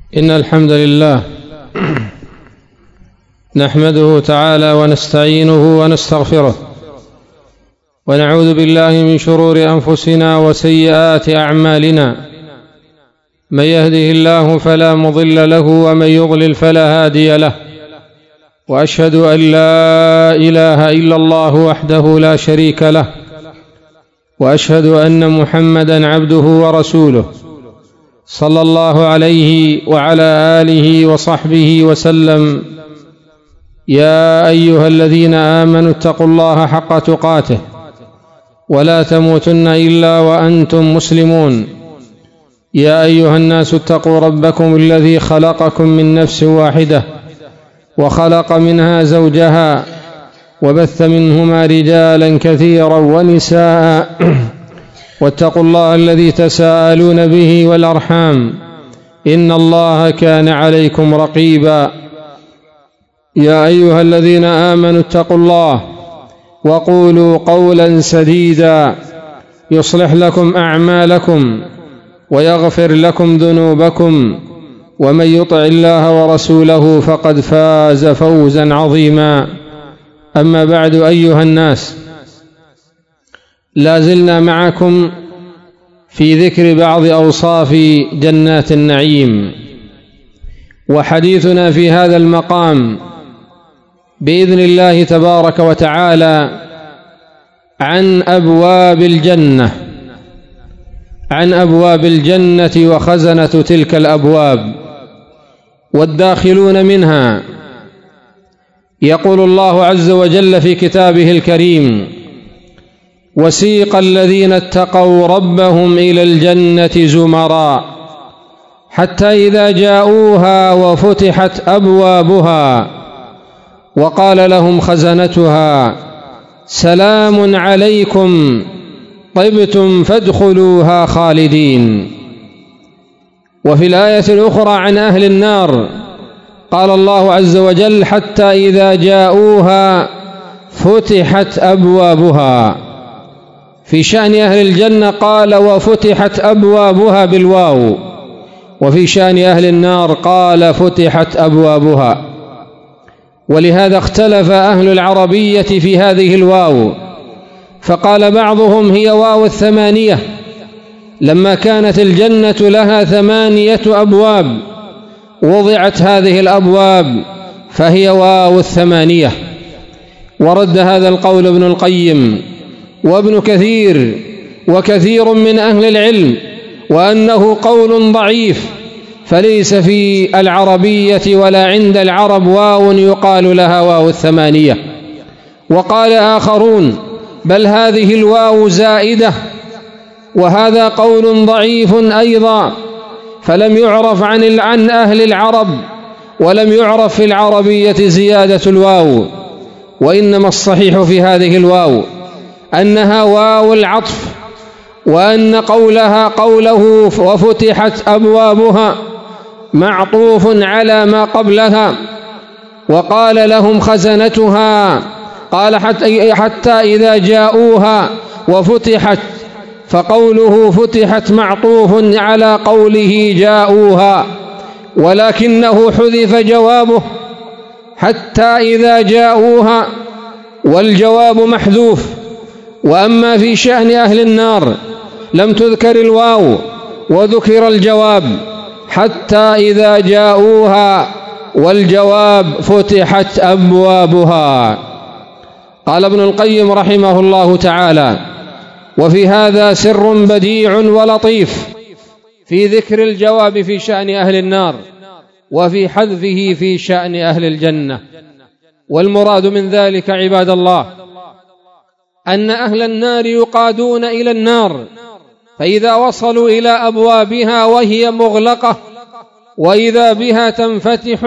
إن الحمد لله نحمده تعالى ونستعينه ونستغفره ونعوذ بالله من شرور أنفسنا وسيئات أعمالنا. من يهده الله فلا مضل له ومن يضلل فلا هادي له، وأشهد أن لا إله إلا الله وحده لا شريك له، وأشهد أن محمدًا عبده ورسوله صلى الله عليه وعلى آله وصحبه وسلم. يا أيها الذين آمنوا اتقوا الله حق تقاته ولا تموتن إلا وأنتم مسلمون. يا أيها الناس اتقوا ربكم الذي خلقكم من نفس واحدة وخلق منها زوجها وبث منهما رجالا كثيرا ونساء، واتقوا الله الذي تساءلون به والأرحام إن الله كان عليكم رقيبا. يا أيها الذين آمنوا اتقوا الله وقولوا قولا سديدا يصلح لكم أعمالكم ويغفر لكم ذنوبكم، ومن يطع الله ورسوله فقد فاز فوزا عظيما. أما بعد، أيها الناس، لا زلنا معكم في ذكر بعض أوصاف جنات النعيم، وحديثنا في هذا المقام بإذن الله تبارك وتعالى عن أبواب الجنة وخزنة تلك الأبواب والداخلون منها. يقول الله عز وجل في كتابه الكريم: وسيق الذين اتقوا ربهم إلى الجنة زمرا حتى إذا جاءوها وفتحت أبوابها وقال لهم خزنتها سلام عليكم طبتم فادخلوها خالدين. وفي الآية الأخرى عن أهل النار قال الله عز وجل: حتى إذا جاءوها فتحت أبوابها. في شأن أهل الجنة قال: وفتحت أبوابها بالواو، وفي شأن أهل النار قال: فتحت أبوابها. ولهذا اختلف أهل العربية في هذه الواو، فقال بعضهم هي واو الثمانية، لما كانت الجنة لها 8 أبواب وضعت هذه الأبواب فهي واو الثمانية. ورد هذا القول ابن القيم وابن كثير وكثير من أهل العلم، وأنه قول ضعيف، فليس في العربية ولا عند العرب واو يقال لها واو الثمانية. وقال آخرون: بل هذه الواو زائدة، وهذا قول ضعيف أيضا، فلم يعرف عن أهل العرب ولم يعرف في العربية زيادة الواو. وإنما الصحيح في هذه الواو أنها واو العطف، وأن قوله وفتحت أبوابها معطوف على ما قبلها. وقال لهم خزنتها، قال حتى إذا جاءوها وفتحت، فقوله فتحت معطوف على قوله جاءوها، ولكنه حذف جوابه حتى إذا جاءوها، والجواب محذوف. وأما في شأن أهل النار لم تذكر الواو وذكر الجواب حتى إذا جاءوها، والجواب فتحت أبوابها. قال ابن القيم رحمه الله تعالى: وفي هذا سر بديع ولطيف في ذكر الجواب في شأن أهل النار وفي حذفه في شأن أهل الجنة. والمراد من ذلك عباد الله أن أهل النار يقادون إلى النار، فإذا وصلوا إلى أبوابها وهي مغلقة وإذا بها تنفتح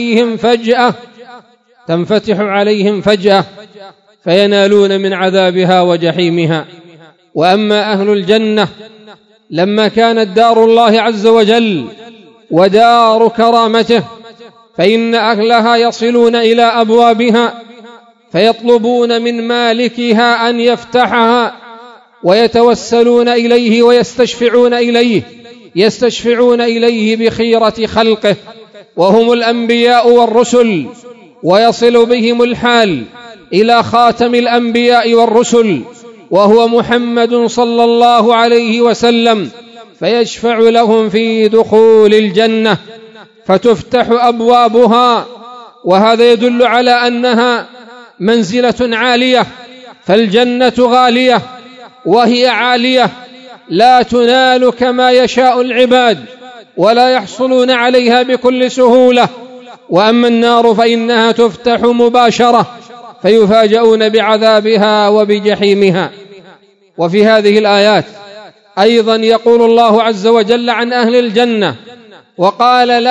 عليهم فجأة فينالون من عذابها وجحيمها. وأما أهل الجنة لما كانت دار الله عز وجل ودار كرامته، فإن أهلها يصلون إلى أبوابها فيطلبون من مالكها أن يفتحها ويتوسلون إليه ويستشفعون إليه يستشفعون إليه بخيرة خلقه وهم الأنبياء والرسل، ويصل بهم الحال إلى خاتم الأنبياء والرسل وهو محمد صلى الله عليه وسلم، فيشفع لهم في دخول الجنة فتفتح أبوابها. وهذا يدل على أنها منزلة عالية، فالجنة غالية وهي عالية لا تنال كما يشاء العباد ولا يحصلون عليها بكل سهولة. وأما النار فإنها تفتح مباشرة فيفاجؤون بعذابها وبجحيمها. وفي هذه الآيات أيضا يقول الله عز وجل عن أهل الجنة: وقال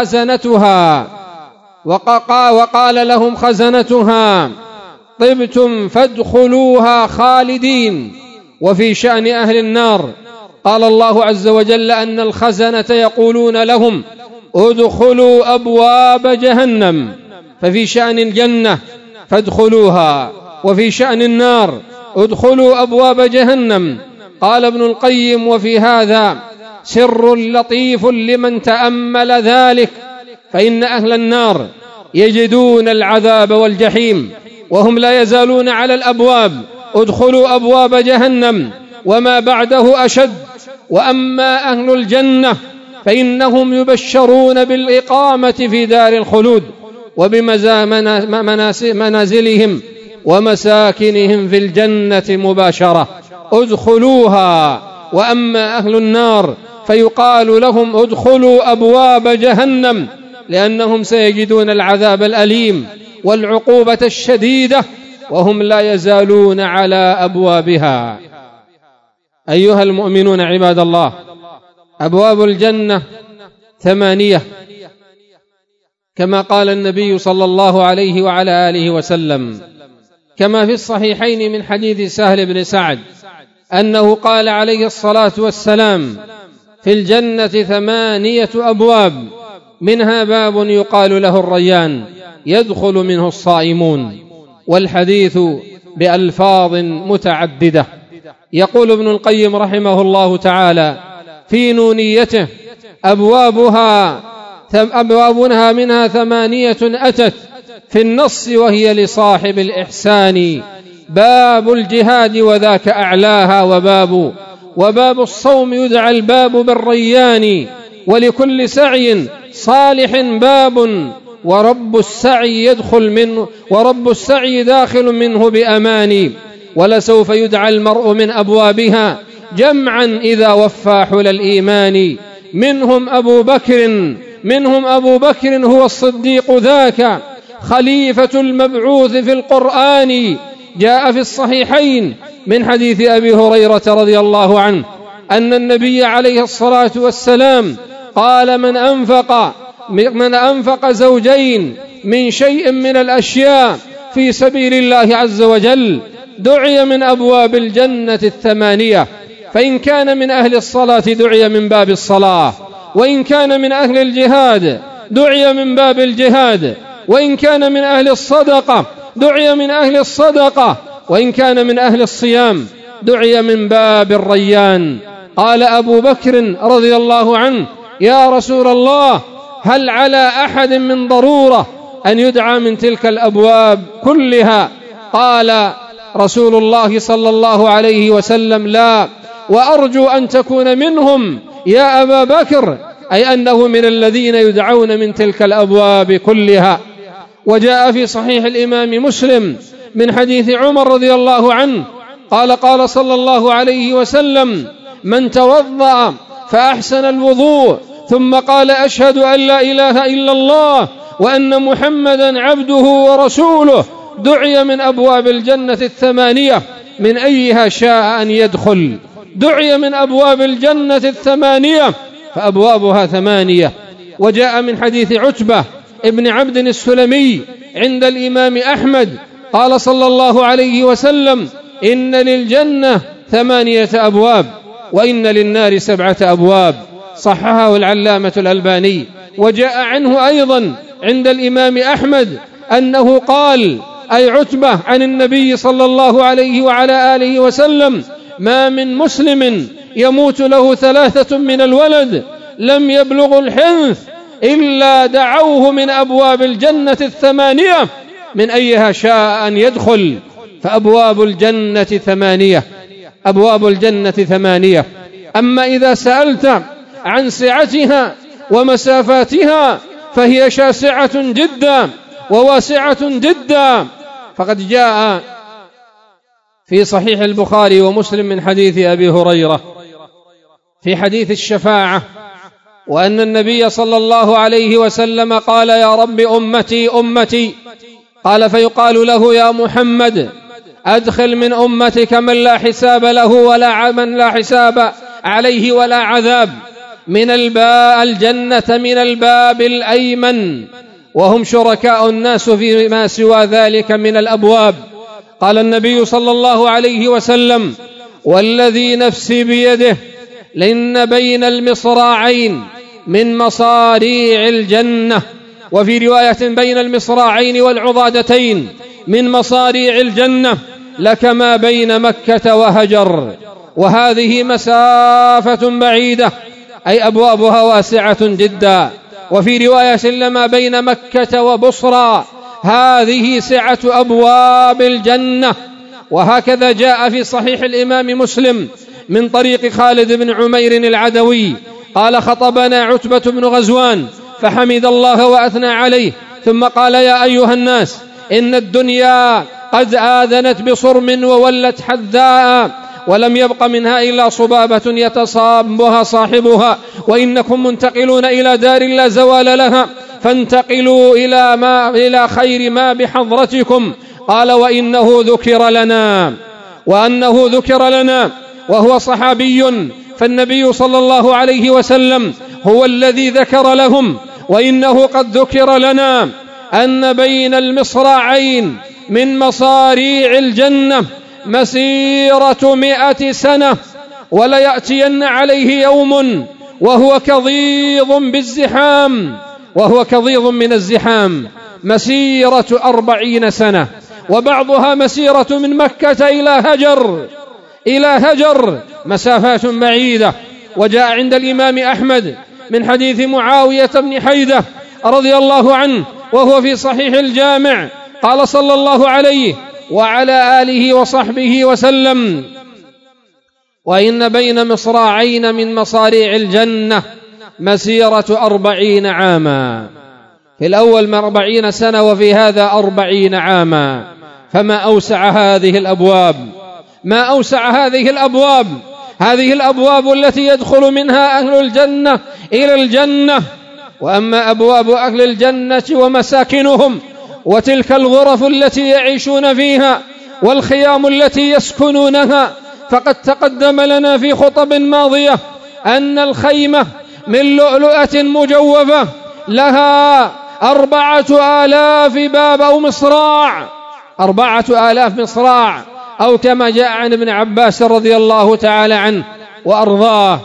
لهم خزنتها طبتم فادخلوها خالدين. وفي شأن أهل النار قال الله عز وجل أن الخزنة يقولون لهم: ادخلوا أبواب جهنم. ففي شأن الجنة فادخلوها، وفي شأن النار ادخلوا أبواب جهنم. قال ابن القيم: وفي هذا سر لطيف لمن تأمل ذلك، فإن أهل النار يجدون العذاب والجحيم وهم لا يزالون على الأبواب: ادخلوا أبواب جهنم وما بعده أشد. وأما أهل الجنة فإنهم يبشرون بالإقامة في دار الخلود وبمنازلهم ومساكنهم في الجنة مباشرة، ادخلوها. وأما أهل النار فيقال لهم: ادخلوا أبواب جهنم، لأنهم سيجدون العذاب الأليم والعقوبة الشديدة وهم لا يزالون على أبوابها. أيها المؤمنون عباد الله، أبواب الجنة 8 كما قال النبي صلى الله عليه وعلى آله وسلم، كما في الصحيحين من حديث سهل بن سعد أنه قال عليه الصلاة والسلام: في الجنة 8 أبواب، منها باب يقال له الريان يدخل منه الصائمون. والحديث بألفاظ متعددة. يقول ابن القيم رحمه الله تعالى في نونيته: أبوابها منها 8 أتت في النص وهي لصاحب الإحسان، باب الجهاد وذاك أعلاها، وباب الصوم يدعى الباب بالريان، ولكل سعي صالح باب، ورب السعي داخل منه بأمان، ولسوف يدعى المرء من أبوابها جمعا إذا وفى حل الإيمان. منهم أبو بكر هو الصديق ذاك، خليفة المبعوث في القرآن. جاء في الصحيحين من حديث أبي هريرة رضي الله عنه أن النبي عليه الصلاة والسلام قال: من أنفق زوجين من شيء من الأشياء في سبيل الله عز وجل دعي من أبواب الجنة 8، فإن كان من أهل الصلاة دعي من باب الصلاة، وإن كان من أهل الجهاد دعي من باب الجهاد، وإن كان من أهل الصدقة دعي من أهل الصدقة، وإن كان من أهل الصيام دعي من باب الريان. قال أبو بكر رضي الله عنه: يا رسول الله، هل على أحد من ضرورة أن يدعى من تلك الأبواب كلها؟ قال رسول الله صلى الله عليه وسلم: لا، وأرجو أن تكون منهم يا أبا بكر، أي أنه من الذين يدعون من تلك الأبواب كلها. وجاء في صحيح الإمام مسلم من حديث عمر رضي الله عنه قال صلى الله عليه وسلم: من توضأ فأحسن الوضوء ثم قال: أشهد أن لا إله إلا الله وأن محمدا عبده ورسوله دعي من أبواب الجنة 8 من أيها شاء أن يدخل. دعي من أبواب الجنة 8 فأبوابها 8. وجاء من حديث عتبة ابن عبد السلمي عند الإمام أحمد قال صلى الله عليه وسلم: إن للجنة 8 أبواب وإن للنار 7 أبواب، صححه العلامة الألباني. وجاء عنه أيضا عند الإمام أحمد أنه قال، أي عتبة عن النبي صلى الله عليه وعلى آله وسلم: ما من مسلم يموت له 3 من الولد لم يبلغ الحنث إلا دعوه من أبواب الجنة 8 من أيها شاء أن يدخل. فأبواب الجنة 8، أبواب الجنة 8. أما إذا سألت عن سعتها ومسافاتها فهي شاسعة جدا وواسعة جدا. فقد جاء في صحيح البخاري ومسلم من حديث أبي هريرة في حديث الشفاعة، وأن النبي صلى الله عليه وسلم قال: يا رب أمتي أمتي. قال فيقال له: يا محمد أدخل من أمتك من لا حساب له ولا من لا حساب عليه ولا عذاب من الجنة من الباب الأيمن، وهم شركاء الناس فيما سوى ذلك من الأبواب. قال النبي صلى الله عليه وسلم: والذي نفسي بيده لأن بين المصراعين من مصاريع الجنة، وفي رواية بين المصراعين والعضادتين من مصاريع الجنة لكما بين مكة وهجر. وهذه مسافة بعيدة، أي أبوابها واسعة جدا. وفي رواية لما بين مكة وبصرى، هذه سعة أبواب الجنة. وهكذا جاء في صحيح الإمام مسلم من طريق خالد بن عمير العدوي قال: خطبنا عتبة بن غزوان فحمد الله وأثنى عليه، ثم قال: يا أيها الناس إن الدنيا قد آذنت بصرم وولت حذاء، ولم يبق منها إلا صبابة يتصابها صاحبها، وإنكم منتقلون إلى دار لا زوال لها، فانتقلوا إلى خير ما بحضرتكم. قال: وأنه ذكر لنا وهو صحابي، فالنبي صلى الله عليه وسلم هو الذي ذكر لهم: وإنه قد ذكر لنا أن بين المصراعين من مصاريع الجنة مسيرة 100 سنة، وليأتين عليه يوم وهو كظيظ من الزحام مسيرة 40 سنة، وبعضها مسيرة من مكة إلى هجر مسافات بعيدة. وجاء عند الإمام أحمد من حديث معاوية بن حيدة رضي الله عنه وهو في صحيح الجامع قال صلى الله عليه وعلى آله وصحبه وسلم: وإن بين مصراعين من مصاريع الجنة مسيرة 40 عاما. في الأول 40 سنة، وفي هذا 40 عاما. فما أوسع هذه الأبواب، ما أوسع هذه الأبواب التي يدخل منها أهل الجنة إلى الجنة. وأما أبواب أهل الجنة ومساكنهم وتلك الغرف التي يعيشون فيها والخيام التي يسكنونها، فقد تقدم لنا في خطب ماضية أن الخيمة من لؤلؤة مجوفة لها 4000 باب أو مصراع، 4000 مصراع، أو كما جاء عن ابن عباس رضي الله تعالى عنه وأرضاه.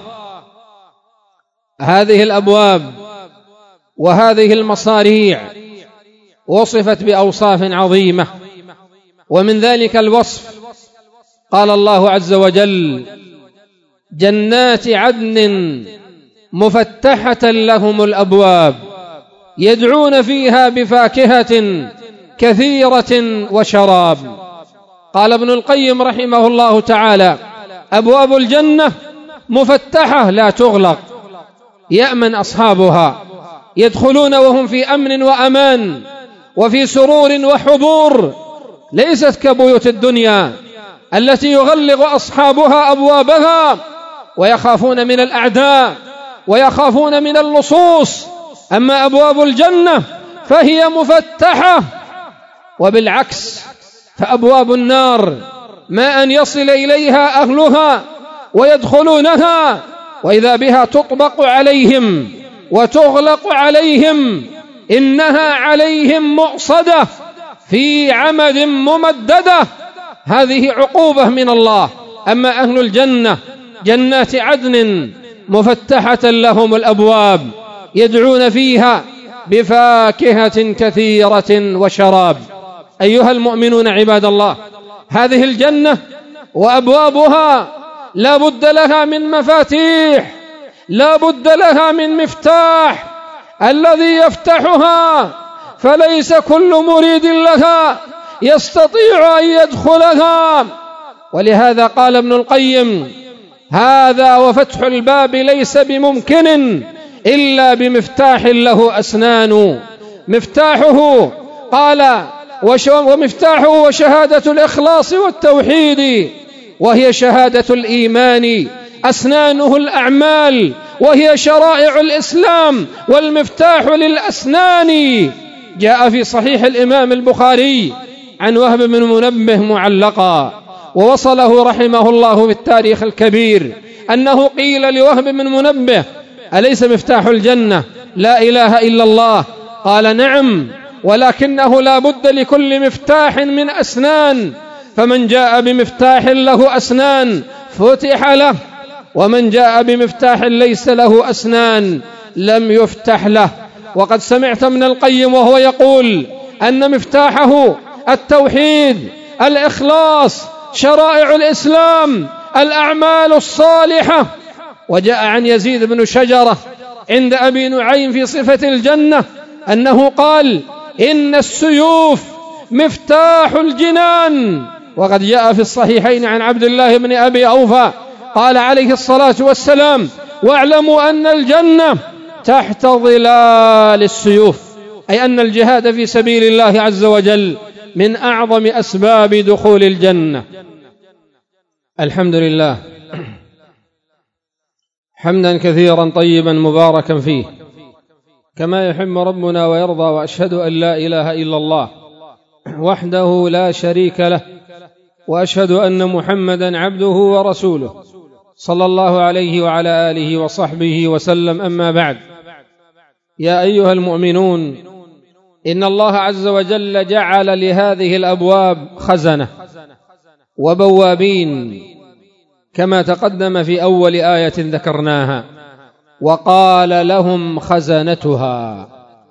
هذه الأبواب وهذه المصاريع وصفت بأوصاف عظيمة، ومن ذلك الوصف قال الله عز وجل: جنات عدن مفتحة لهم الأبواب يدعون فيها بفاكهة كثيرة وشراب. قال ابن القيم رحمه الله تعالى: أبواب الجنة مفتحة لا تغلق، يأمن أصحابها، يدخلون وهم في أمن وأمان وفي سرور وحبور، ليست كبيوت الدنيا التي يغلق أصحابها أبوابها ويخافون من الأعداء ويخافون من اللصوص. أما أبواب الجنة فهي مفتحة، وبالعكس فأبواب النار ما أن يصل إليها أهلها ويدخلونها وإذا بها تطبق عليهم وتغلق عليهم، إنها عليهم مؤصدة في عمد ممددة، هذه عقوبة من الله. أما أهل الجنة جنات عدن مفتحة لهم الأبواب يدعون فيها بفاكهة كثيرة وشراب. أيها المؤمنون عباد الله، هذه الجنة وأبوابها لا بد لها من مفاتيح، لا بد لها من مفتاح الذي يفتحها، فليس كل مريد لها يستطيع أن يدخلها. ولهذا قال ابن القيم: هذا وفتح الباب ليس بممكن إلا بمفتاح له أسنان. مفتاحه قال ومفتاحه وشهادة الإخلاص والتوحيد، وهي شهادة الإيمان، أسنانه الأعمال وهي شرائع الإسلام، والمفتاح للأسنان. جاء في صحيح الإمام البخاري عن وهب بن منبه معلقا، ووصله رحمه الله في التاريخ الكبير أنه قيل لوهب بن منبه: أليس مفتاح الجنة لا إله إلا الله؟ قال: نعم، ولكنه لا بد لكل مفتاح من أسنان، فمن جاء بمفتاح له أسنان فتح له، ومن جاء بمفتاح ليس له أسنان لم يفتح له. وقد سمعت ابن القيم وهو يقول أن مفتاحه التوحيد، الإخلاص، شرائع الإسلام، الأعمال الصالحة. وجاء عن يزيد بن شجرة عند أبي نعيم في صفة الجنة أنه قال: إن السيوف مفتاح الجنان. وقد جاء في الصحيحين عن عبد الله بن أبي أوفى قال عليه الصلاة والسلام: واعلموا أن الجنة تحت ظلال السيوف، أي أن الجهاد في سبيل الله عز وجل من أعظم أسباب دخول الجنة. الحمد لله حمدا كثيرا طيبا مباركا فيه، كما يحب ربنا ويرضى، وأشهد أن لا إله إلا الله وحده لا شريك له، وأشهد أن محمدا عبده ورسوله صلى الله عليه وعلى آله وصحبه وسلم. أما بعد، يا أيها المؤمنون، إن الله عز وجل جعل لهذه الأبواب خزنة وبوابين كما تقدم في أول آية ذكرناها: وقال لهم خزنتها.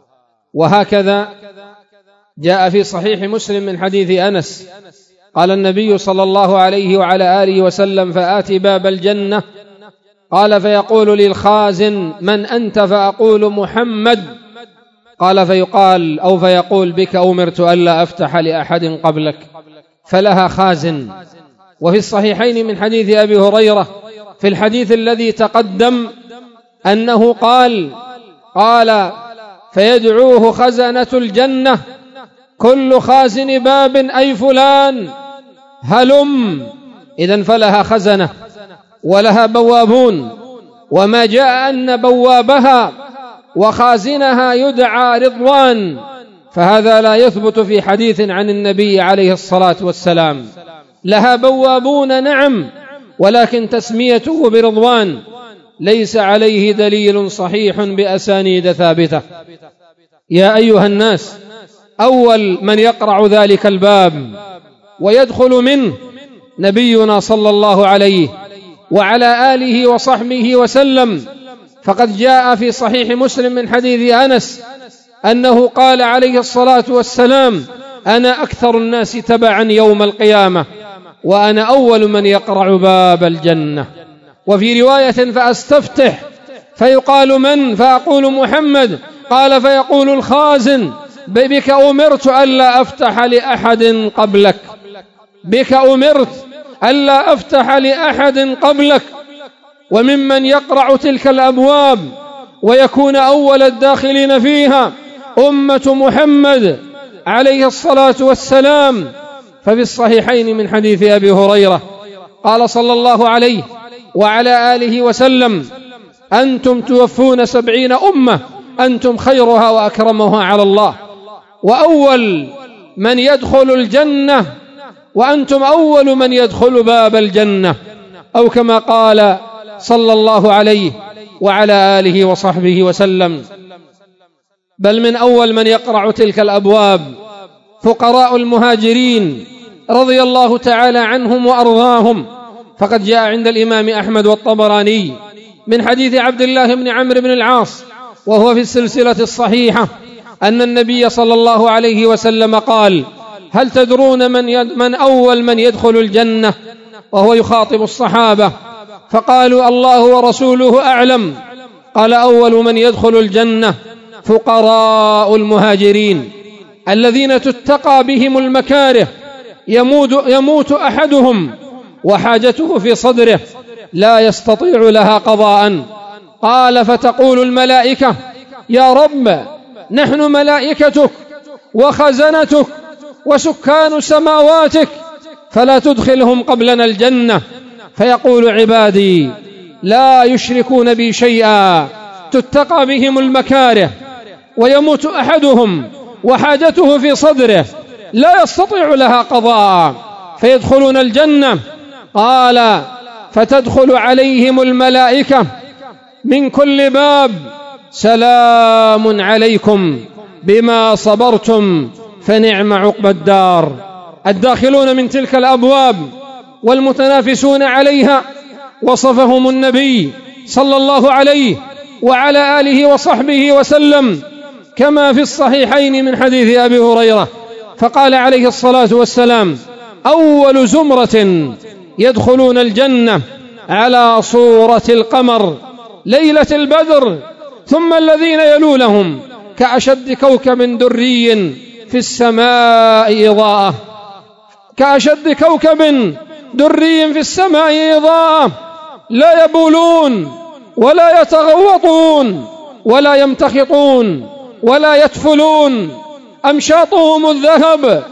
وهكذا جاء في صحيح مسلم من حديث أنس قال النبي صلى الله عليه وعلى آله وسلم: فآتي باب الجنة، قال فيقول للخازن: من أنت؟ فأقول: محمد. قال فيقول: بك أمرت ألا أفتح لأحد قبلك. فلها خازن. وفي الصحيحين من حديث أبي هريرة في الحديث الذي تقدم أنه قال فيدعوه خزنة الجنة: كل خازن باب أي فلان هلم. إذن فلها خزنة ولها بوابون، وما جاء أن بوابها وخازنها يدعى رضوان، فهذا لا يثبت في حديث عن النبي عليه الصلاة والسلام. لها بوابون نعم، ولكن تسميته برضوان ليس عليه دليل صحيح بأسانيد ثابتة. يا أيها الناس، أول من يقرع ذلك الباب ويدخل منه نبينا صلى الله عليه وعلى آله وصحبه وسلم، فقد جاء في صحيح مسلم من حديث أنس أنه قال عليه الصلاة والسلام: أنا أكثر الناس تبعا يوم القيامة، وأنا أول من يقرع باب الجنة. وفي رواية: فأستفتح، فيقال: من؟ فأقول: محمد. قال فيقول الخازن: بك أمرت ألا أفتح لأحد قبلك، بك أمرت ألا أفتح لأحد قبلك. وممن يقرع تلك الأبواب ويكون أول الداخلين فيها أمة محمد عليه الصلاة والسلام. ففي الصحيحين من حديث أبي هريرة قال صلى الله عليه وعلى آله وسلم: أنتم توفون 70 أمة، أنتم خيرها وأكرمها على الله، وأول من يدخل الجنة، وأنتم أول من يدخل باب الجنة، أو كما قال صلى الله عليه وعلى آله وصحبه وسلم. بل من أول من يقرع تلك الأبواب فقراء المهاجرين رضي الله تعالى عنهم وأرضاهم، فقد جاء عند الإمام أحمد والطبراني من حديث عبد الله بن عمرو بن العاص وهو في السلسلة الصحيحة أن النبي صلى الله عليه وسلم قال: هل تدرون من أول من يدخل الجنة؟ وهو يخاطب الصحابة. فقالوا الله ورسوله أعلم. قال أول من يدخل الجنة فقراء المهاجرين الذين تتقى بهم المكاره، يموت أحدهم وحاجته في صدره لا يستطيع لها قضاء. قال فتقول الملائكة يا رب نحن ملائكتك وخزنتك وسكان سماواتك فلا تدخلهم قبلنا الجنة. فيقول عبادي لا يشركون بي شيئا تتقى بهم المكاره ويموت أحدهم وحاجته في صدره لا يستطيع لها قضاء فيدخلون الجنة. قال فتدخل عليهم الملائكة من كل باب سلام عليكم بما صبرتم فنعم عقبى الدار. الداخلون من تلك الأبواب والمتنافسون عليها وصفهم النبي صلى الله عليه وعلى آله وصحبه وسلم كما في الصحيحين من حديث أبي هريرة، فقال عليه الصلاة والسلام أول زمرة يدخلون الجنة على صورة القمر ليلة البدر، ثم الذين يلونهم كأشد كوكب دري في السماء إضاءة، كأشد كوكب دري في السماء إضاءة، لا يبولون ولا يتغوطون ولا يمتخطون ولا يتفلون، أمشاطهم الذهب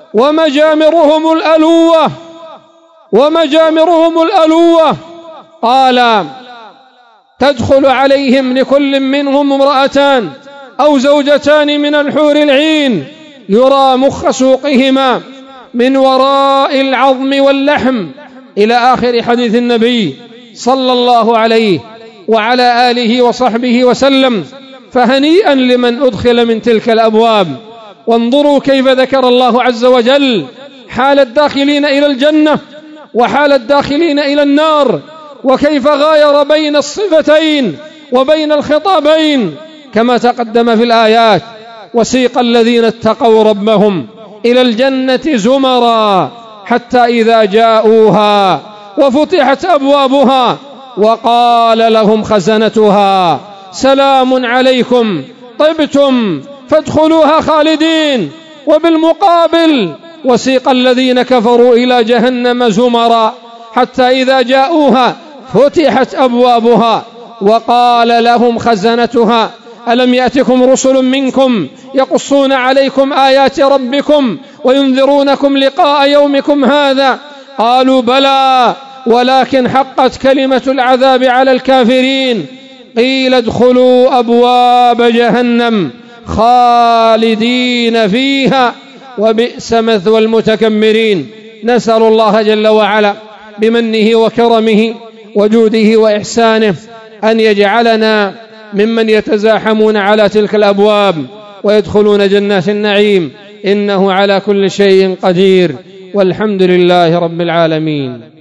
ومجامرهم الألوة. قال تدخل عليهم لكل منهم امرأتان أو زوجتان من الحور العين يرى مخ سوقهما من وراء العظم واللحم، إلى آخر حديث النبي صلى الله عليه وعلى آله وصحبه وسلم. فهنيئا لمن أدخل من تلك الأبواب. وانظروا كيف ذكر الله عز وجل حال الداخلين إلى الجنة وحال الداخلين إلى النار، وكيف غاير بين الصفتين وبين الخطابين كما تقدم في الآيات. وسيق الذين اتقوا ربهم إلى الجنة زمرا حتى إذا جاءوها وفتحت أبوابها وقال لهم خزنتها سلام عليكم طبتم فادخلوها خالدين. وبالمقابل وسيق الذين كفروا إلى جهنم زمرا حتى إذا جاءوها فتحت أبوابها وقال لهم خزنتها ألم يأتكم رسل منكم يقصون عليكم آيات ربكم وينذرونكم لقاء يومكم هذا؟ قالوا بلى ولكن حقت كلمة العذاب على الكافرين. قيل ادخلوا أبواب جهنم خالدين فيها وبئس مثوى المتكبرين. نسأل الله جل وعلا بمنه وكرمه وجوده وإحسانه أن يجعلنا ممن يتزاحمون على تلك الأبواب ويدخلون جنات النعيم، إنه على كل شيء قدير، والحمد لله رب العالمين.